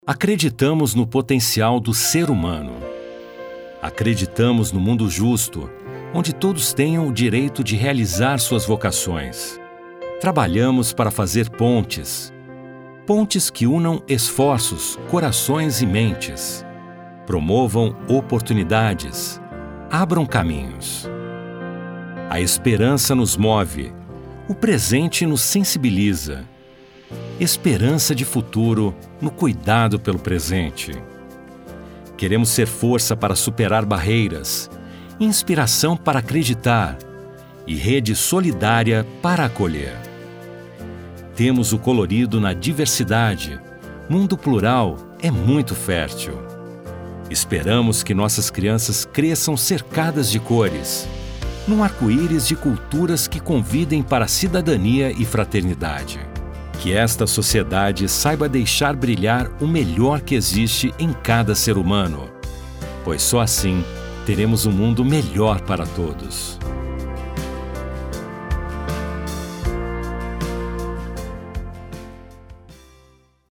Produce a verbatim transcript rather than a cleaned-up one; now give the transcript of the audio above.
Acreditamos no potencial do ser humano. Acreditamos no mundo justo, onde todos tenham o direito de realizar suas vocações. Trabalhamos para fazer pontes. Pontes que unam esforços, corações e mentes. Promovam oportunidades. Abram caminhos. A esperança nos move. O presente nos sensibiliza. Esperança de futuro no cuidado pelo presente. Queremos ser força para superar barreiras, inspiração para acreditar e rede solidária para acolher. Temos o colorido na diversidade. Mundo plural é muito fértil. Esperamos que nossas crianças cresçam cercadas de cores, num arco-íris de culturas que convidem para a cidadania e fraternidade. Que esta sociedade saiba deixar brilhar o melhor que existe em cada ser humano, pois só assim teremos um mundo melhor para todos.